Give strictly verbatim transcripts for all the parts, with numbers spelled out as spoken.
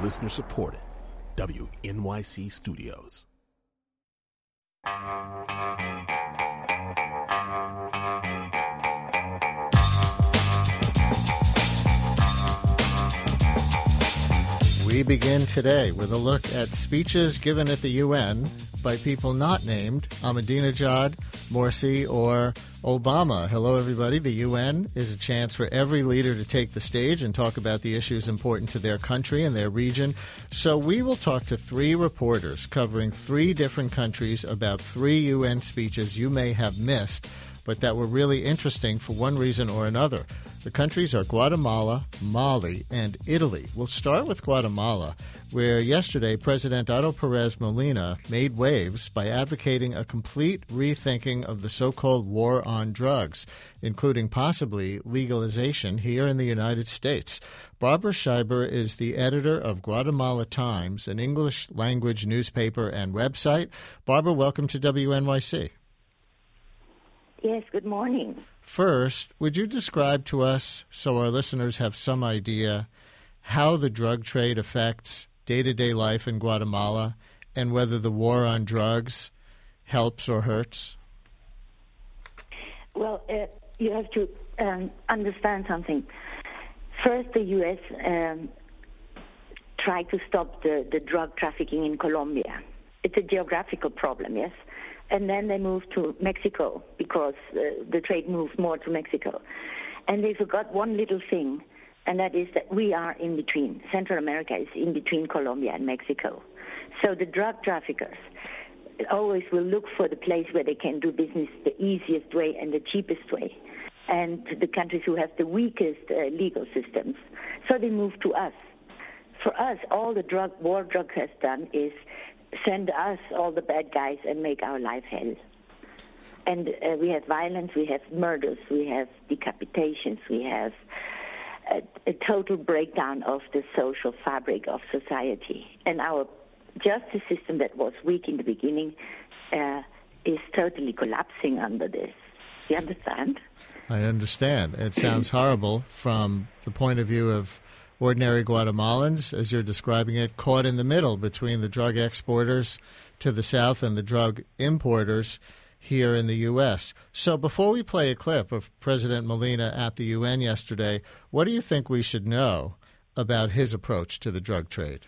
Listener supported. W N Y C Studios. We begin today with a look at speeches given at the U N by people not named Ahmadinejad, Morsi, or Obama. Hello, everybody. The U N is a chance for every leader to take the stage and talk about the issues important to their country and their region. So we will talk to three reporters covering three different countries about three U N speeches you may have missed, but that were really interesting for one reason or another. The countries are Guatemala, Mali, and Italy. We'll start with Guatemala, where yesterday President Otto Perez Molina made waves by advocating a complete rethinking of the so-called war on drugs, including possibly legalization here in the United States. Barbara Scheiber is the editor of Guatemala Times, an English-language newspaper and website. Barbara, welcome to W N Y C. Yes, good morning. First, would you describe to us, so our listeners have some idea, how the drug trade affects day-to-day life in Guatemala and whether the war on drugs helps or hurts? Well, uh, you have to um, understand something. First, the U S um, tried to stop the, the drug trafficking in Colombia. It's a geographical problem, yes? And then they moved to Mexico because uh, the trade moved more to Mexico. And they forgot one little thing, and that is that we are in between. Central America is in between Colombia and Mexico. So the drug traffickers always will look for the place where they can do business the easiest way and the cheapest way, and the countries who have the weakest uh, legal systems. So they move to us. For us, all the drug war drug has done is send us, all the bad guys, and make our life hell. And uh, we have violence, we have murders, we have decapitations, we have a, a total breakdown of the social fabric of society. And our justice system that was weak in the beginning uh, is totally collapsing under this. Do you understand? I understand. It sounds horrible from the point of view of ordinary Guatemalans, as you're describing it, caught in the middle between the drug exporters to the south and the drug importers here in the U S. So before we play a clip of President Molina at the U N yesterday, what do you think we should know about his approach to the drug trade?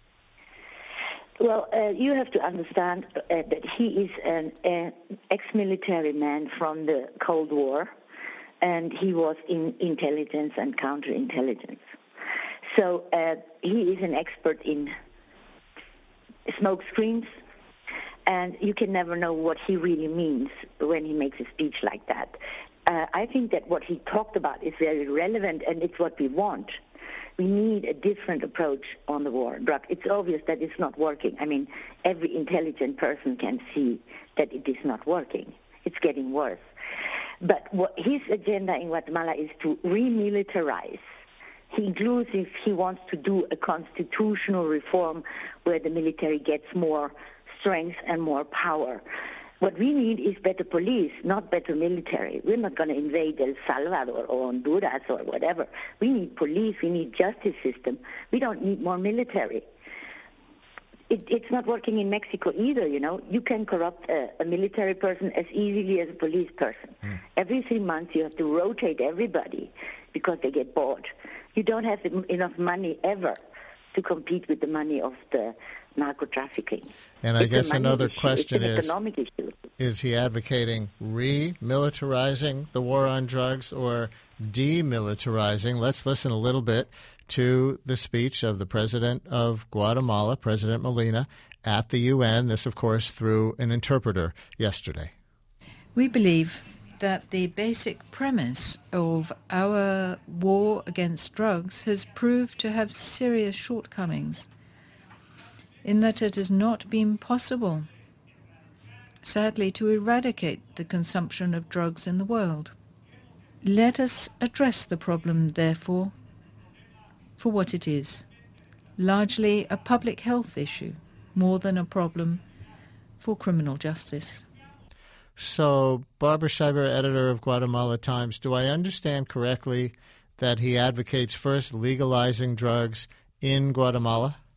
Well, uh, you have to understand uh, that he is an uh, ex-military man from the Cold War, and he was in intelligence and counterintelligence. So uh, he is an expert in smoke screens, and you can never know what he really means when he makes a speech like that. Uh, I think that what he talked about is very relevant, and it's what we want. We need a different approach on the war on drugs. It's obvious that it's not working. I mean, every intelligent person can see that it is not working. It's getting worse. But what his agenda in Guatemala is to remilitarize. He includes if he wants to do a constitutional reform where the military gets more strength and more power. What we need is better police, not better military. We're not going to invade El Salvador or Honduras or whatever. We need police. We need justice system. We don't need more military. It, it's not working in Mexico either, you know. You can corrupt a, a military person as easily as a police person. Mm. Every three months you have to rotate everybody because they get bored. You don't have enough money ever to compete with the money of the narco-trafficking. And I it's guess another issue. question it's an is, economic issue. Is he advocating re-militarizing the war on drugs or demilitarizing? Let's listen a little bit to the speech of the president of Guatemala, President Molina, at the U N. This, of course, through an interpreter yesterday. We believe that the basic premise of our war against drugs has proved to have serious shortcomings, in that it has not been possible, sadly, to eradicate the consumption of drugs in the world. Let us address the problem, therefore, for what it is, largely a public health issue, more than a problem for criminal justice. So, Barbara Scheiber, editor of Guatemala Times, do I understand correctly that he advocates first legalizing drugs in Guatemala?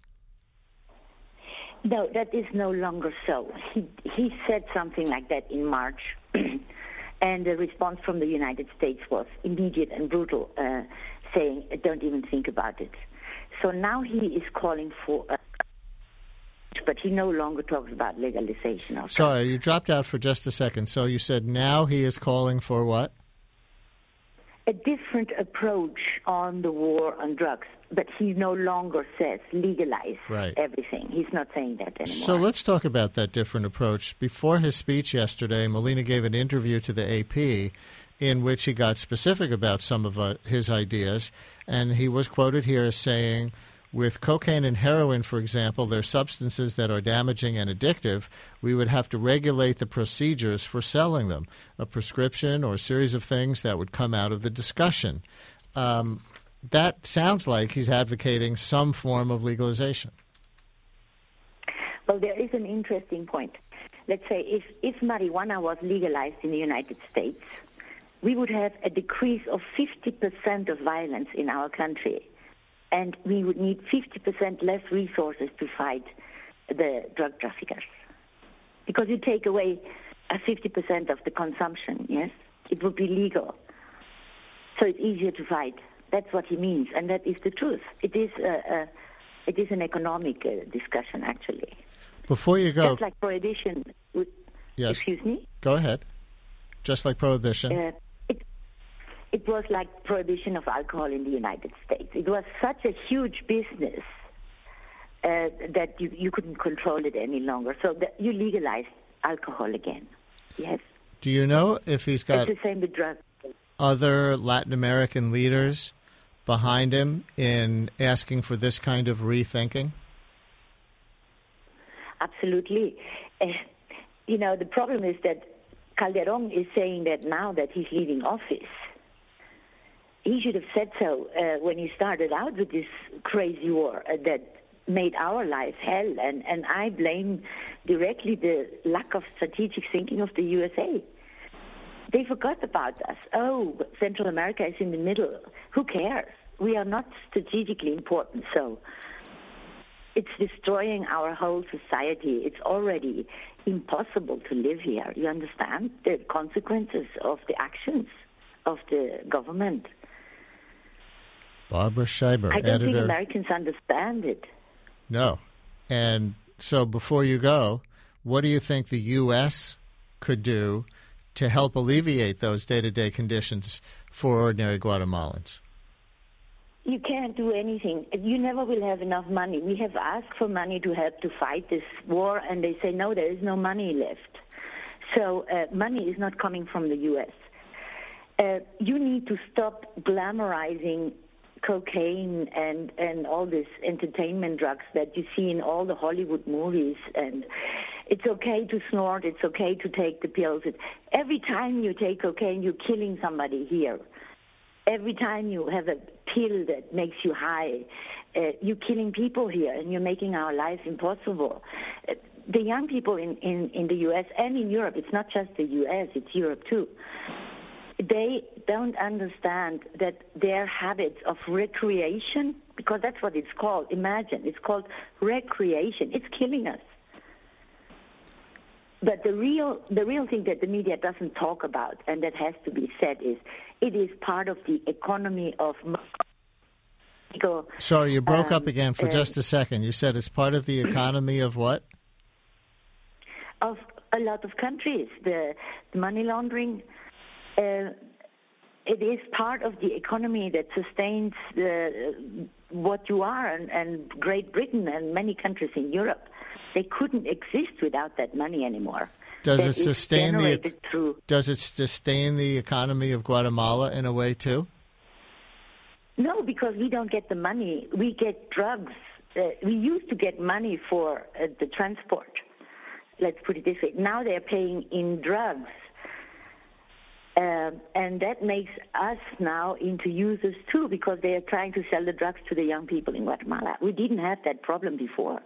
No, that is no longer so. He he said something like that in March, and the response from the United States was immediate and brutal, uh, saying, "Don't even think about it." So now he is calling for, uh, but he no longer talks about legalization. Of Sorry, you dropped out for just a second. So you said now he is calling for what? A different approach on the war on drugs, but he no longer says legalize right. everything. He's not saying that anymore. So let's talk about that different approach. Before his speech yesterday, Molina gave an interview to the A P in which he got specific about some of uh, his ideas, and he was quoted here as saying, with cocaine and heroin, for example, they're substances that are damaging and addictive. We would have to regulate the procedures for selling them, a prescription or a series of things that would come out of the discussion. Um, that sounds like he's advocating some form of legalization. Well, there is an interesting point. Let's say if, if marijuana was legalized in the United States, we would have a decrease of fifty percent of violence in our country. And we would need fifty percent less resources to fight the drug traffickers. Because you take away uh, fifty percent of the consumption, yes? It would be legal. So it's easier to fight. That's what he means, and that is the truth. It is, uh, uh, it is an economic uh, discussion, actually. Before you go... Just like prohibition... Would, yes. Excuse me? Go ahead. Just like prohibition. Uh, It was like prohibition of alcohol in the United States. It was such a huge business uh, that you, you couldn't control it any longer. So that you legalized alcohol again. Yes. Do you know if he's got it's the same with drugs. Other Latin American leaders behind him in asking for this kind of rethinking? Absolutely. Uh, you know, the problem is that Calderon is saying that now that he's leaving office. He should have said so uh, when he started out with this crazy war uh, that made our lives hell. And, and I blame directly the lack of strategic thinking of the U S A. They forgot about us. Oh, Central America is in the middle. Who cares? We are not strategically important. So it's destroying our whole society. It's already impossible to live here. You understand the consequences of the actions of the government? Barbara Scheiber, I don't editor. think Americans understand it. No. And so before you go, what do you think the U S could do to help alleviate those day-to-day conditions for ordinary Guatemalans? You can't do anything. You never will have enough money. We have asked for money to help to fight this war, and they say, no, there is no money left. So uh, money is not coming from the U S. Uh, you need to stop glamorizing cocaine and, and all these entertainment drugs that you see in all the Hollywood movies. And it's okay to snort. It's okay to take the pills. It, every time you take cocaine, you're killing somebody here. Every time you have a pill that makes you high, uh, you're killing people here, and you're making our lives impossible. Uh, the young people in, in, in the U S and in Europe, it's not just the U S, it's Europe too, they don't understand that their habits of recreation, because that's what it's called, imagine, it's called recreation, it's killing us. But the real the real thing that the media doesn't talk about, and that has to be said, is it is part of the economy of... Sorry, you broke um, up again for uh, just a second. You said it's part of the economy of what? Of a lot of countries. The, the money laundering... Uh, it is part of the economy that sustains the, what you are, and, and Great Britain and many countries in Europe. They couldn't exist without that money anymore. Does that it sustain the through. Does it sustain the economy of Guatemala in a way too? No, because we don't get the money. We get drugs. Uh, we used to get money for uh, the transport. Let's put it this way. Now they're paying in drugs. Uh, and that makes us now into users too, because they are trying to sell the drugs to the young people in Guatemala. We didn't have that problem before.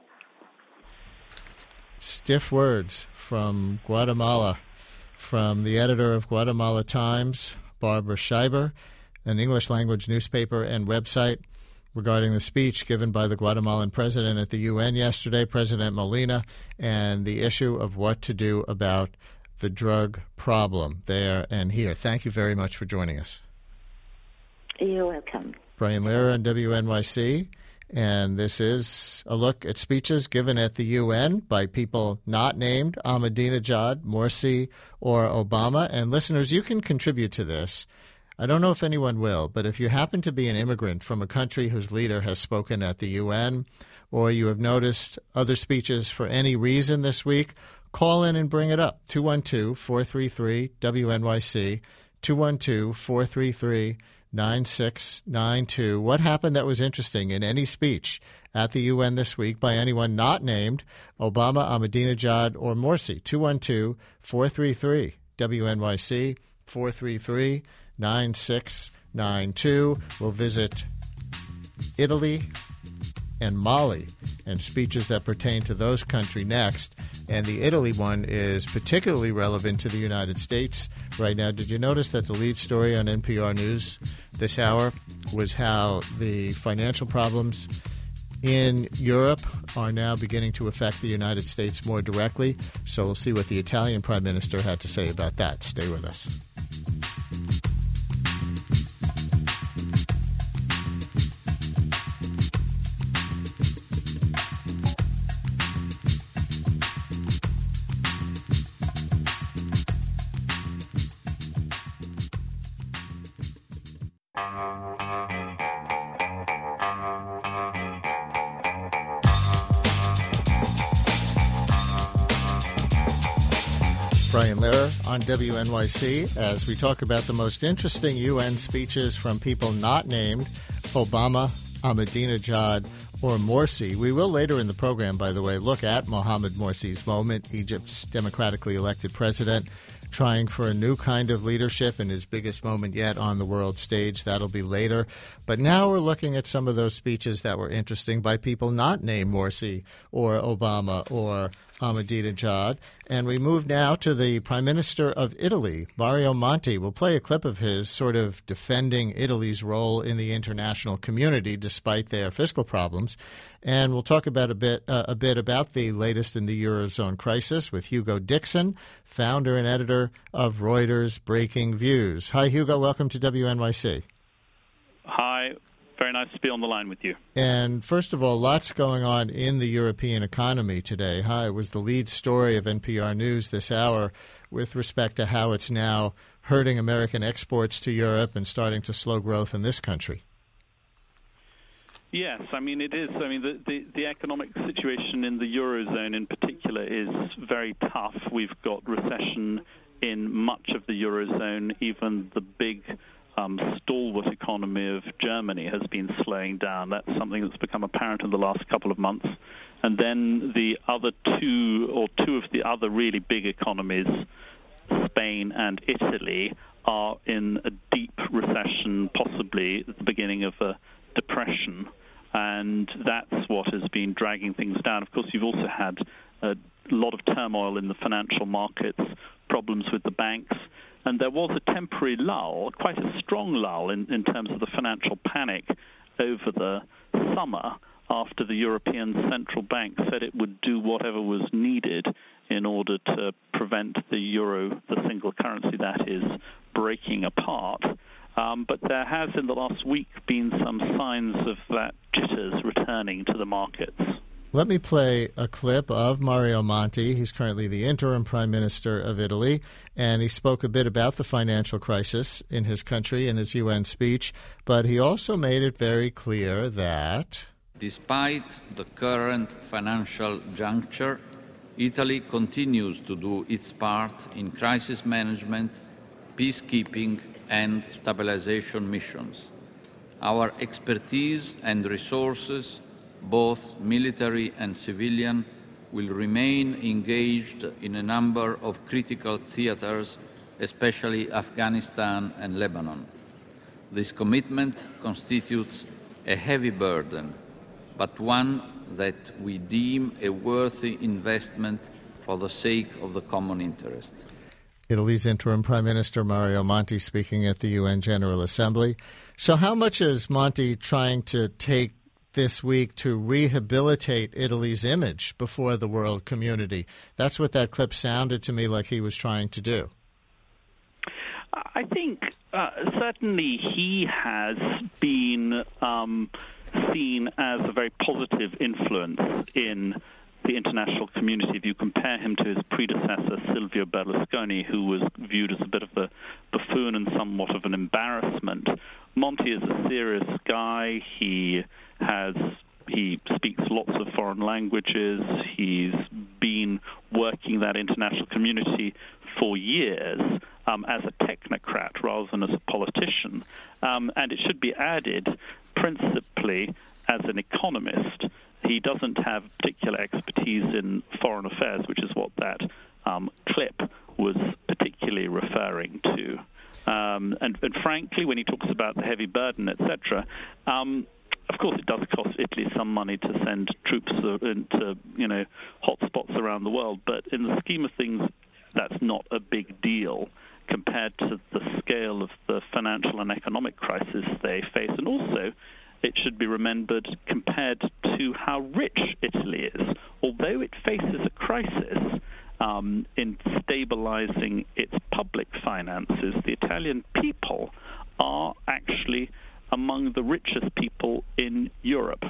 Stiff words from Guatemala, from the editor of Guatemala Times, Barbara Scheiber, an English-language newspaper and website. regarding the speech given by the Guatemalan president at the U N yesterday, President Molina, and the issue of what to do about the drug problem there and here. Thank you very much for joining us. You're welcome. Brian Lehrer on W N Y C, and this is a look at speeches given at the U N by people not named Ahmadinejad, Morsi, or Obama. And listeners, you can contribute to this. I don't know if anyone will, but if you happen to be an immigrant from a country whose leader has spoken at the U N, or you have noticed other speeches for any reason this week, call in and bring it up. two one two, four three three, W N Y C, two one two, four three three, nine six nine two. What happened that was interesting in any speech at the U N this week by anyone not named Obama, Ahmadinejad, or Morsi? two one two, four three three, W N Y C, four three three, nine six nine two. We'll visit Italy and Mali and speeches that pertain to those countries next. And the Italy one is particularly relevant to the United States right now. Did you notice that the lead story on N P R News this hour was how the financial problems in Europe are now beginning to affect the United States more directly? So we'll see what the Italian Prime Minister had to say about that. Stay with us. Brian Lehrer on W N Y C as we talk about the most interesting U N speeches from people not named Obama, Ahmadinejad, or Morsi. We will later in the program, by the way, look at Mohamed Morsi's moment, Egypt's democratically elected president, trying for a new kind of leadership in his biggest moment yet on the world stage. That'll be later. But now we're looking at some of those speeches that were interesting by people not named Morsi or Obama or Ahmadinejad. And we move now to the Prime Minister of Italy, Mario Monti. We'll play a clip of his sort of defending Italy's role in the international community despite their fiscal problems. And we'll talk about a bit uh, a bit about the latest in the Eurozone crisis with Hugo Dixon, founder and editor of Reuters Breaking Views. Hi, Hugo. Welcome to W N Y C. Hi. Very nice to be on the line with you. And first of all, lots going on in the European economy today. Hi, it was the lead story of N P R News this hour with respect to how it's now hurting American exports to Europe and starting to slow growth in this country. Yes, I mean, it is. I mean, the, the, the economic situation in the Eurozone in particular is very tough. We've got recession in much of the Eurozone. Even the big Um, stalwart economy of Germany has been slowing down. That's something that's become apparent in the last couple of months. And then the other two, or two of the other really big economies, Spain and Italy, are in a deep recession, possibly at the beginning of a depression. And that's what has been dragging things down. Of course, you've also had a lot of turmoil in the financial markets, problems with the banks. And there was a temporary lull, quite a strong lull in, in terms of the financial panic over the summer after the European Central Bank said it would do whatever was needed in order to prevent the euro, the single currency that is, breaking apart. Um, but there has in the last week been some signs of that jitters returning to the markets. Let me play a clip of Mario Monti. He's currently the interim prime minister of Italy, and he spoke a bit about the financial crisis in his country in his U N speech, but he also made it very clear that despite the current financial juncture, Italy continues to do its part in crisis management, peacekeeping, and stabilization missions. Our expertise and resources, both military and civilian, will remain engaged in a number of critical theaters, especially Afghanistan and Lebanon. This commitment constitutes a heavy burden, but one that we deem a worthy investment for the sake of the common interest. Italy's interim Prime Minister Mario Monti speaking at the U N General Assembly. So how much is Monti trying to take this week to rehabilitate Italy's image before the world community? That's what that clip sounded to me like he was trying to do. I think uh, certainly he has been um, seen as a very positive influence in the international community. If you compare him to his predecessor, Silvio Berlusconi, who was viewed as a bit of a buffoon and somewhat of an embarrassment, Monti is a serious guy. He has he speaks lots of foreign languages. He's been working that international community for years um, as a technocrat rather than as a politician. Um, and it should be added, principally as an economist. He doesn't have particular expertise in foreign affairs, which is what that um, clip was particularly referring to. Um, and, and frankly, when he talks about the heavy burden, et cetera, um, of course it does cost Italy some money to send troops into, you know, hot spots around the world. But in the scheme of things, that's not a big deal compared to the scale of the financial and economic crisis they face. And also, it should be remembered, compared to how rich Italy is. Although it faces a crisis um, in stabilizing its public finances, the Italian people are actually among the richest people in Europe.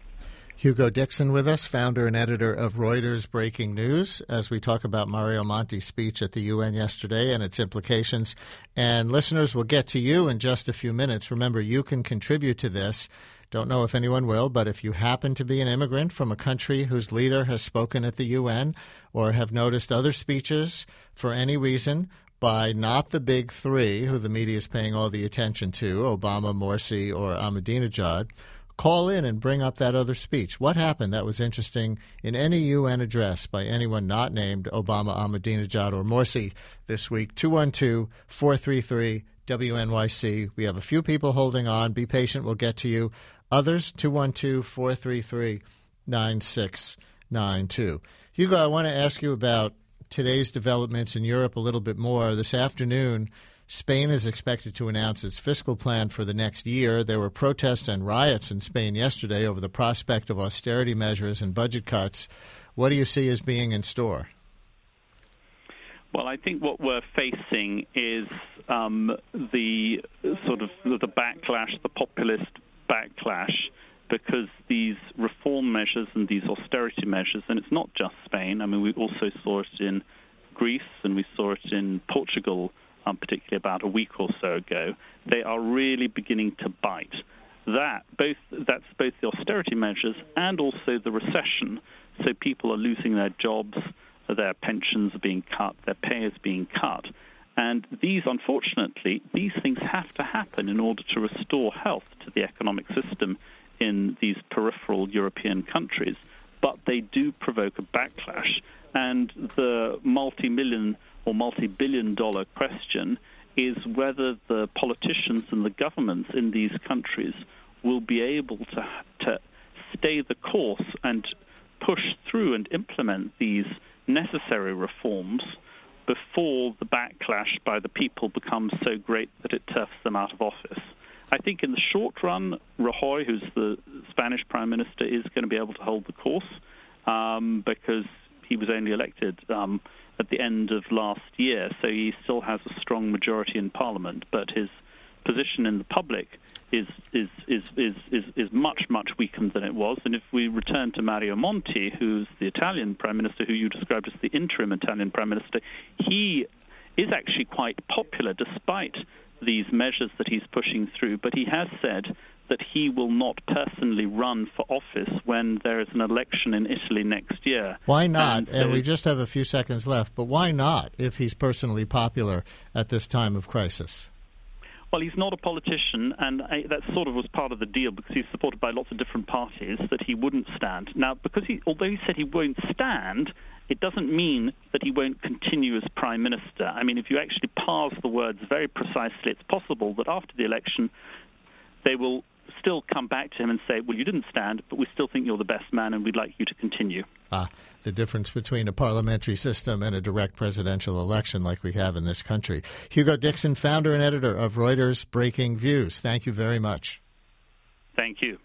Hugo Dixon with us, founder and editor of Reuters Breaking News, as we talk about Mario Monti's speech at the U N yesterday and its implications. And listeners, will get to you in just a few minutes. Remember, you can contribute to this. Don't know if anyone will, but if you happen to be an immigrant from a country whose leader has spoken at the U N or have noticed other speeches for any reason by not the big three, who the media is paying all the attention to, Obama, Morsi, or Ahmadinejad, call in and bring up that other speech. What happened that was interesting in any U N address by anyone not named Obama, Ahmadinejad, or Morsi this week? two one two, four three three, W N Y C. We have a few people holding on. Be patient. We'll get to you. Others, two one two, four three three, nine six nine two. Hugo, I want to ask you about today's developments in Europe a little bit more. This afternoon, Spain is expected to announce its fiscal plan for the next year. There were protests and riots in Spain yesterday over the prospect of austerity measures and budget cuts. What do you see as being in store? Well, I think what we're facing is um, the sort of the backlash, the populist backlash, because these reform measures and these austerity measures, and it's not just Spain. I mean, we also saw it in Greece and we saw it in Portugal, um, particularly about a week or so ago. They are really beginning to bite. That both that's both the austerity measures and also the recession. So people are losing their jobs, their pensions are being cut, their pay is being cut. And these, unfortunately, these things have to happen in order to restore health to the economic system in these peripheral European countries. But they do provoke a backlash. And the multi-million or multi-billion dollar question is whether the politicians and the governments in these countries will be able to, to stay the course and push through and implement these necessary reforms before the backlash by the people becomes so great that it turfs them out of office. I think in the short run, Rajoy, who's the Spanish Prime Minister, is going to be able to hold the course um, because he was only elected um, at the end of last year, so he still has a strong majority in Parliament, but his position in the public is is is is is, is much, much weakened than it was. And if we return to Mario Monti, who's the Italian Prime Minister, who you described as the interim Italian Prime Minister, he is actually quite popular despite these measures that he's pushing through, but he has said that he will not personally run for office when there is an election in Italy next year. Why not? And, so, and we just have a few seconds left, but why not if he's personally popular at this time of crisis? Well, he's not a politician, and I, that sort of was part of the deal because he's supported by lots of different parties that he wouldn't stand. Now, because he, although he said he won't stand, it doesn't mean that he won't continue as Prime Minister. I mean, if you actually parse the words very precisely, it's possible that after the election they will still come back to him and say, well, you didn't stand, but we still think you're the best man and we'd like you to continue. Ah, the difference between a parliamentary system and a direct presidential election like we have in this country. Hugo Dixon, founder and editor of Reuters Breaking Views. Thank you very much. Thank you.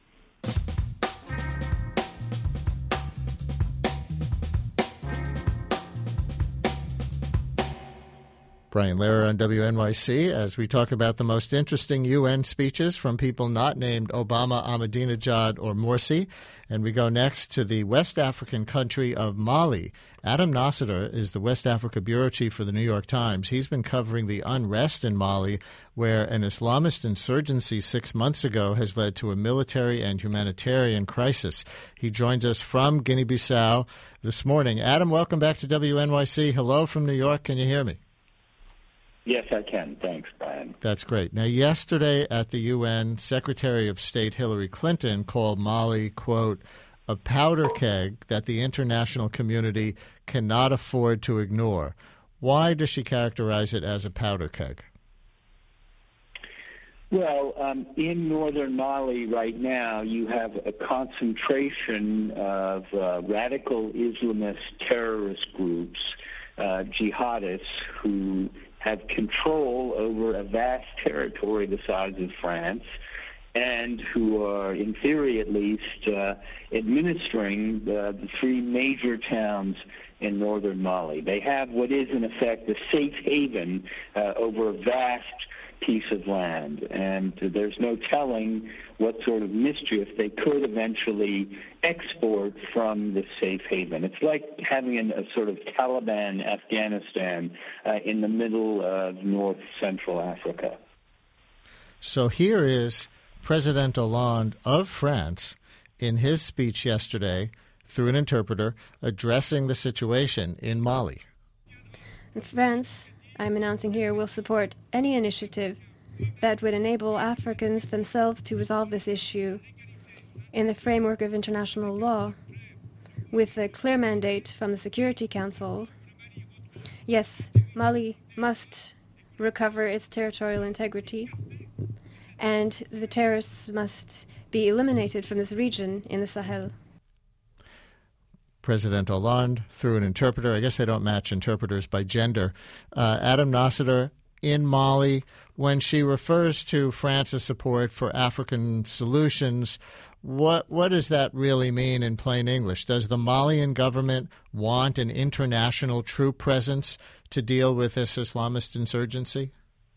Brian Lehrer on W N Y C as we talk about the most interesting U N speeches from people not named Obama, Ahmadinejad, or Morsi. And we go next to the West African country of Mali. Adam Nassiter is the West Africa bureau chief for the New York Times. He's been covering the unrest in Mali, where an Islamist insurgency six months ago has led to a military and humanitarian crisis. He joins us from Guinea-Bissau this morning. Adam, welcome back to W N Y C. Hello from New York. Can you hear me? Yes, I can. Thanks, Brian. That's great. Now, yesterday at the U N, Secretary of State Hillary Clinton called Mali, quote, a powder keg that the international community cannot afford to ignore. Why does she characterize it as a powder keg? Well, um, in northern Mali right now, you have a concentration of uh, radical Islamist terrorist groups, uh, jihadists, who have control over a vast territory the size of France, and who are, in theory at least, uh, administering the, the three major towns in northern Mali. They have what is, in effect, a safe haven uh, over a vast piece of land, and there's no telling what sort of mischief they could eventually export from this safe haven. It's like having an, a sort of Taliban Afghanistan uh, in the middle of North Central Africa. So here is President Hollande of France in his speech yesterday, through an interpreter, addressing the situation in Mali. France, I'm announcing here, will support any initiative that would enable Africans themselves to resolve this issue in the framework of international law, with a clear mandate from the Security Council. Yes, Mali must recover its territorial integrity, and the terrorists must be eliminated from this region in the Sahel. President Hollande through an interpreter. I guess they don't match interpreters by gender. Uh, Adam Nassiter in Mali, when she refers to France's support for African solutions, what what does that really mean in plain English? Does the Malian government want an international troop presence to deal with this Islamist insurgency?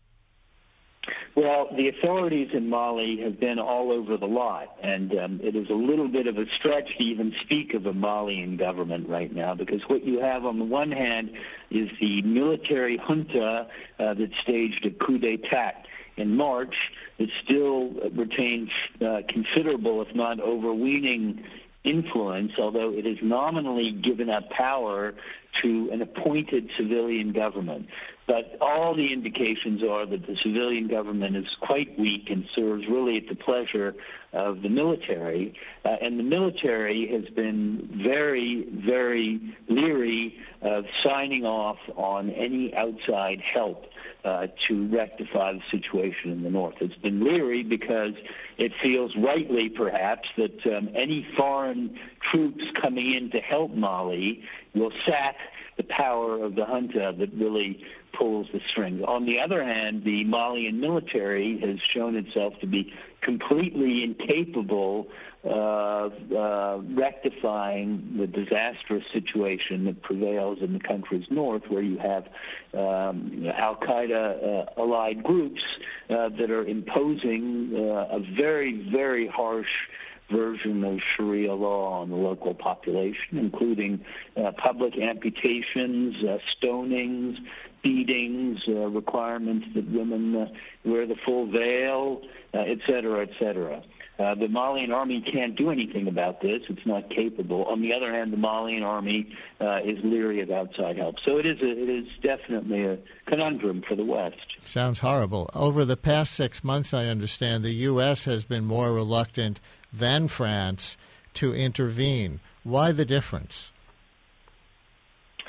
Well, the authorities in Mali have been all over the lot, and um, it is a little bit of a stretch to even speak of a Malian government right now, because what you have on the one hand is the military junta uh, that staged a coup d'etat in March that still retains uh, considerable, if not overweening, influence, although it has nominally given up power to an appointed civilian government. But all the indications are that the civilian government is quite weak and serves really at the pleasure of the military. Uh, and the military has been very, very leery of signing off on any outside help uh, to rectify the situation in the north. It's been leery because it feels rightly, perhaps, that um, any foreign troops coming in to help Mali will sap the power of the junta that really pulls the strings. On the other hand, the Malian military has shown itself to be completely incapable of uh, rectifying the disastrous situation that prevails in the country's north, where you have um, Al-Qaeda uh, allied groups uh, that are imposing uh, a very, very harsh version of Sharia law on the local population, including uh, public amputations, uh, stonings, beatings, uh, requirements that women uh, wear the full veil, uh, et cetera, et cetera. Uh, the Malian army can't do anything about this. It's not capable. On the other hand, the Malian army uh, is leery of outside help. So it is a, it is definitely a conundrum for the West. Sounds horrible. Over the past six months, I understand, the U S has been more reluctant than France to intervene. Why the difference?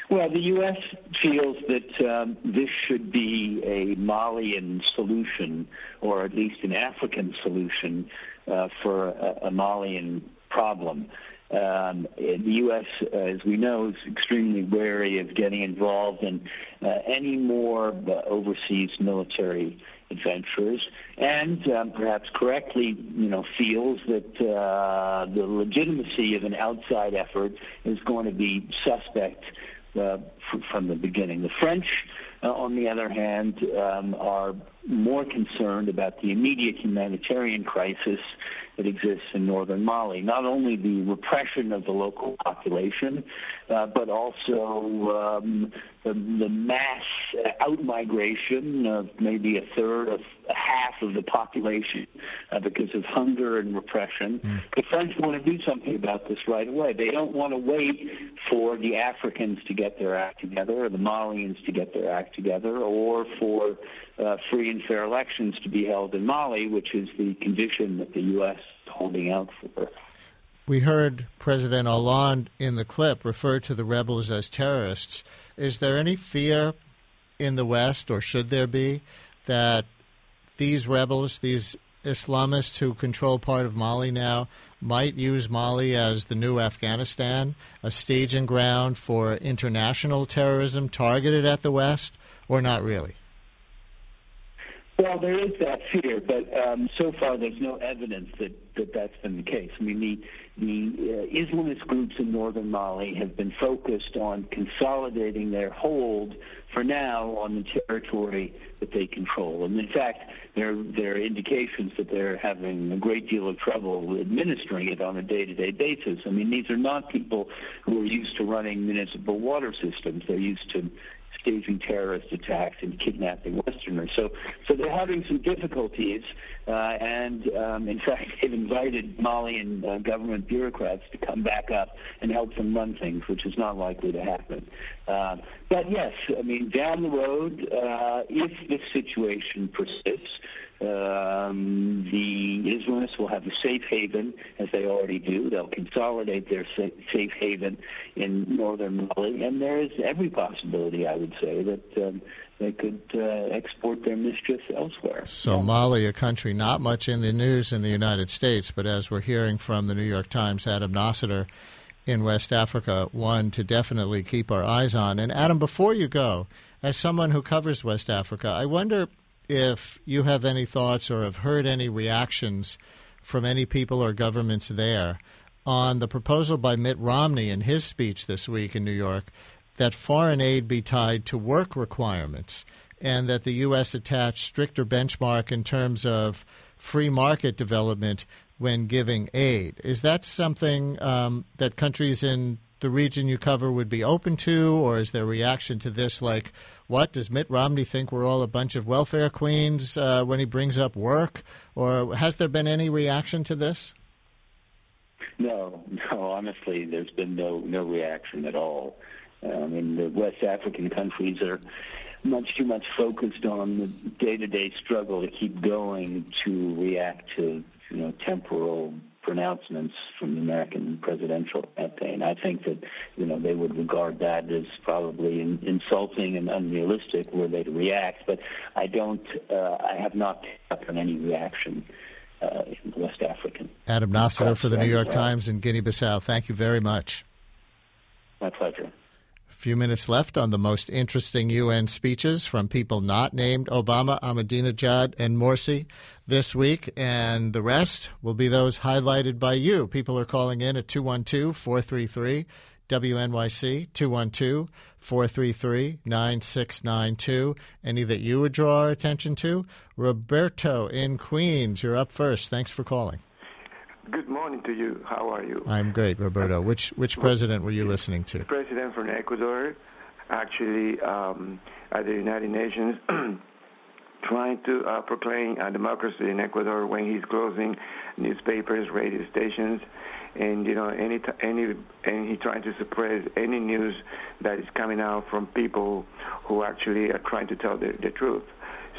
Well, the U S feels that um, this should be a Malian solution, or at least an African solution uh, for a, a Malian problem. Um, the U S, uh, as we know, is extremely wary of getting involved in uh, any more uh, overseas military adventures, and um, perhaps correctly, you know, feels that uh, the legitimacy of an outside effort is going to be suspect uh, f- from the beginning. The French, uh, on the other hand, um, are more concerned about the immediate humanitarian crisis that exists in northern Mali. Not only the repression of the local population, uh, but also um, the, the mass out-migration of maybe a third of half of the population uh, because of hunger and repression. Mm. The French want to do something about this right away. They don't want to wait for the Africans to get their act together, or the Malians to get their act together, or for uh, free and fair elections to be held in Mali, which is the condition that the U S is holding out for. We heard President Hollande in the clip refer to the rebels as terrorists. Is there any fear in the West, or should there be, that these rebels, these Islamists who control part of Mali now, might use Mali as the new Afghanistan, a staging ground for international terrorism targeted at the West, or not really? Well, there is that fear, but um, so far there's no evidence that, that that's been the case. I mean, the, the uh, Islamist groups in northern Mali have been focused on consolidating their hold, for now, on the territory that they control. And in fact, there, there are indications that they're having a great deal of trouble administering it on a day-to-day basis. I mean, these are not people who are used to running municipal water systems. They're used to staging terrorist attacks and kidnapping Westerners. So so they're having some difficulties, uh, and um, in fact, they've invited Malian uh, government bureaucrats to come back up and help them run things, which is not likely to happen. Uh, but yes, I mean, down the road, uh, if this situation persists, Um, the Islamists will have a safe haven, as they already do. They'll consolidate their sa- safe haven in northern Mali, and there is every possibility, I would say, that um, they could uh, export their mischief elsewhere. So yeah. Mali, a country not much in the news in the United States, but as we're hearing from the New York Times, Adam Nossiter, in West Africa, one to definitely keep our eyes on. And Adam, before you go, as someone who covers West Africa, I wonder if you have any thoughts or have heard any reactions from any people or governments there on the proposal by Mitt Romney in his speech this week in New York that foreign aid be tied to work requirements, and that the U S attach stricter benchmark in terms of free market development when giving aid. Is that something um, that countries in the region you cover would be open to, or is their reaction to this like, what, does Mitt Romney think we're all a bunch of welfare queens uh, when he brings up work? Or has there been any reaction to this? No, no, honestly, there's been no, no reaction at all. I mean, the West African countries are much too much focused on the day-to-day struggle to keep going to react to, you know, temporal pronouncements from the American presidential campaign. I think that, you know, they would regard that as probably in, insulting and unrealistic were they to react, but I don't, uh, I have not picked up on any reaction uh, in West African. Adam Nossiter for the New York Times in Guinea-Bissau. Thank you very much. My pleasure. A few minutes left on the most interesting U N speeches from people not named Obama, Ahmadinejad, and Morsi this week, and the rest will be those highlighted by you. People are calling in at two one two, four three three, W N Y C, two one two, four three three, nine six nine two. Any that you would draw our attention to? Roberto in Queens, you're up first. Thanks for calling. Good morning to you. How are you? I'm great, Roberto. Which which president were you listening to? President from Ecuador, actually um, at the United Nations, trying to uh, proclaim a democracy in Ecuador when he's closing newspapers, radio stations, and you know any any and he trying to suppress any news that is coming out from people who actually are trying to tell the, the truth.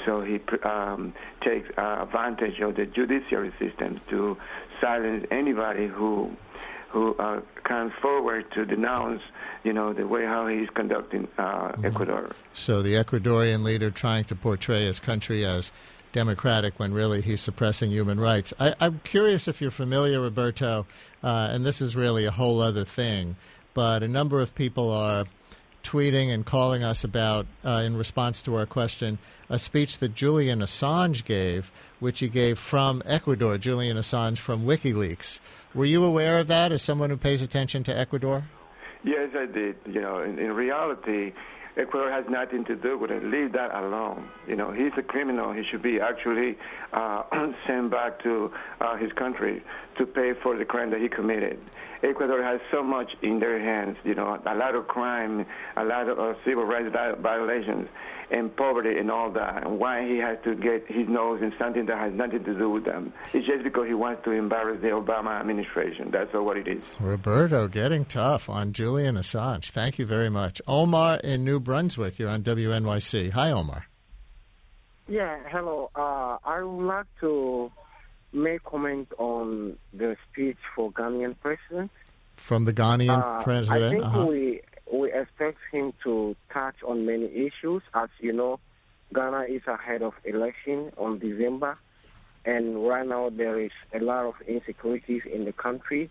So he um, takes uh, advantage of the judiciary system to silence anybody who who uh, comes forward to denounce, you know, the way how he's conducting uh, mm-hmm. Ecuador. So the Ecuadorian leader trying to portray his country as democratic when really he's suppressing human rights. I, I'm curious if you're familiar, Roberto, uh, and this is really a whole other thing, but a number of people are tweeting and calling us about, uh, in response to our question, a speech that Julian Assange gave, which he gave from Ecuador, Julian Assange from WikiLeaks. Were you aware of that as someone who pays attention to Ecuador? Yes, I did. You know, in, in reality, Ecuador has nothing to do with it. Leave that alone. You know, he's a criminal. He should be actually uh, sent back to uh, his country to pay for the crime that he committed. Ecuador has so much in their hands, you know, a lot of crime, a lot of uh, civil rights violations, and poverty and all that. And why he has to get his nose in something that has nothing to do with them. It's just because he wants to embarrass the Obama administration. That's all what it is. Roberto, getting tough on Julian Assange. Thank you very much. Omar in New Brunswick, you're on W N Y C. Hi, Omar. Yeah, hello. Uh, I would like to make comment on the speech for Ghanaian president. From the Ghanaian uh, president? I think uh-huh. we we expect him to touch on many issues. As you know, Ghana is ahead of election on December, and right now there is a lot of insecurities in the country.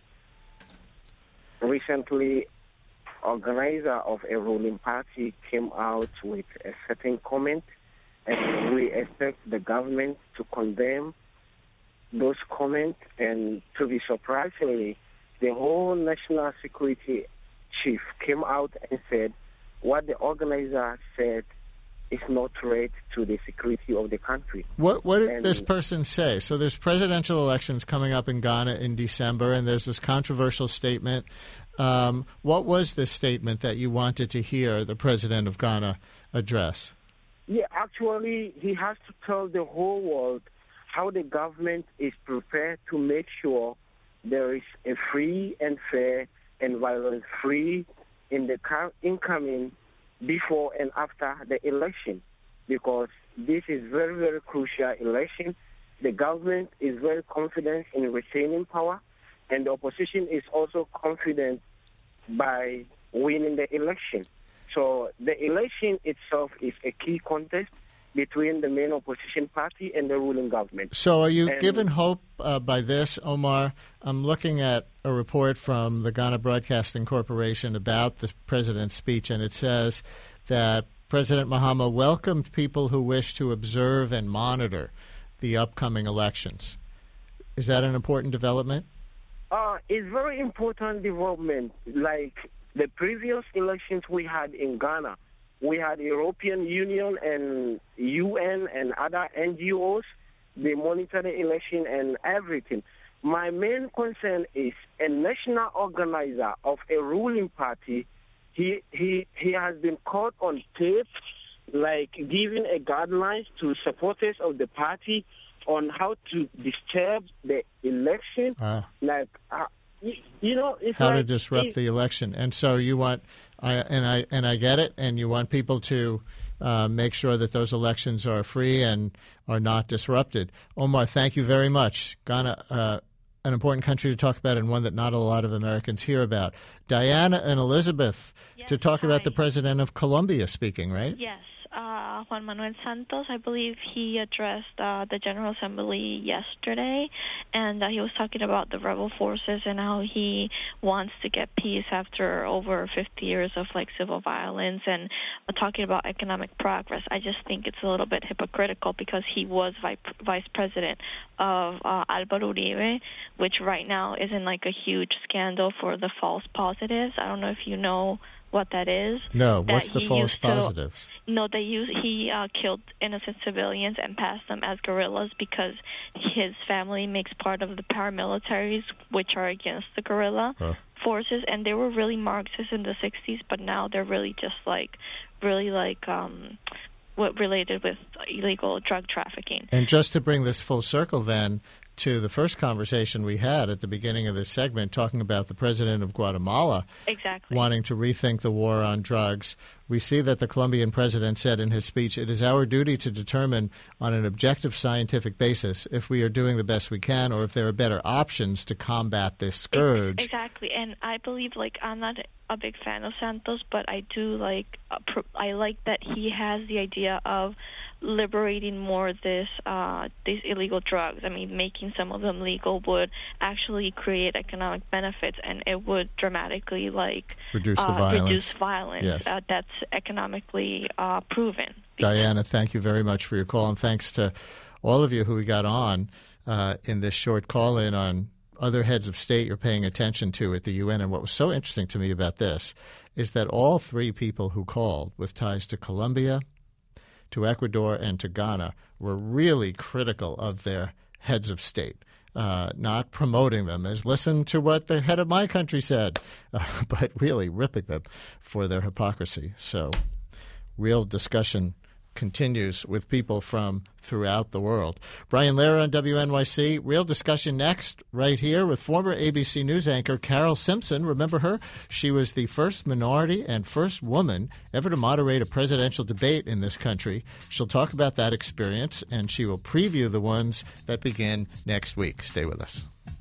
Recently, organizer of a ruling party came out with a certain comment, and we expect the government to condemn those comments. And to be surprisingly, the whole national security chief came out and said what the organizer said is not threat to the security of the country. What what did and this person say? So there's presidential elections coming up in Ghana in December, and there's this controversial statement. Um, what was this statement that you wanted to hear the president of Ghana address? Yeah, actually, he has to tell the whole world how the government is prepared to make sure there is a free and fair and violence-free in the incoming, before and after the election, because this is very, very crucial election. The government is very confident in retaining power, and the opposition is also confident by winning the election. So the election itself is a key contest between the main opposition party and the ruling government. So are you and given hope uh, by this, Omar? I'm looking at a report from the Ghana Broadcasting Corporation about the president's speech, and it says that President Mahama welcomed people who wish to observe and monitor the upcoming elections. Is that an important development? Uh, it's very important development. Like the previous elections we had in Ghana, we had European Union and U N and other N G Os. They monitor the election and everything. My main concern is a national organizer of a ruling party. He he he has been caught on tape, like giving a guidelines to supporters of the party on how to disturb the election. Ah. Like uh, you, you know, it's how like to disrupt it, the election. And so you want, I, and I and I get it, and you want people to uh, make sure that those elections are free and are not disrupted. Omar, thank you very much. Ghana, uh, an important country to talk about, and one that not a lot of Americans hear about. Diana and Elizabeth, yes, to talk hi. about the president of Colombia speaking, right? Yes. Uh, Juan Manuel Santos, I believe he addressed uh, the General Assembly yesterday, and uh, he was talking about the rebel forces and how he wants to get peace after over fifty years of like civil violence, and uh, talking about economic progress. I just think it's a little bit hypocritical because he was vice, vice president of uh, Álvaro Uribe, which right now is in like a huge scandal for the false positives. I don't know if you know what that is. No, what's the false to, positives? No, they use, he uh, killed innocent civilians and passed them as guerrillas because his family makes part of the paramilitaries, which are against the guerrilla huh. forces, and they were really Marxist in the sixties, but now they're really just like, really like, um, what related with illegal drug trafficking. And just to bring this full circle then, to the first conversation we had at the beginning of this segment, talking about the president of Guatemala exactly. wanting to rethink the war on drugs. We see that the Colombian president said in his speech, it is our duty to determine on an objective scientific basis if we are doing the best we can or if there are better options to combat this scourge. Exactly, and I believe, like, I'm not a big fan of Santos, but I do like, uh, I like that he has the idea of liberating more this uh, these illegal drugs. I mean, making some of them legal would actually create economic benefits, and it would dramatically like reduce uh, the violence. Reduce violence. Yes. Uh, that's economically uh, proven. Diana, thank you very much for your call, and thanks to all of you who we got on uh, in this short call-in on other heads of state you're paying attention to at the U N. And what was so interesting to me about this is that all three people who called with ties to Colombia, to Ecuador, and to Ghana were really critical of their heads of state, uh, not promoting them as listen to what the head of my country said, uh, but really ripping them for their hypocrisy. So real discussion continues with people from throughout the world. Brian Lehrer on W N Y C. Real discussion next, right here with former A B C News anchor Carol Simpson. Remember her? She was the first minority and first woman ever to moderate a presidential debate in this country. She'll talk about that experience, and she will preview the ones that begin next week. Stay with us.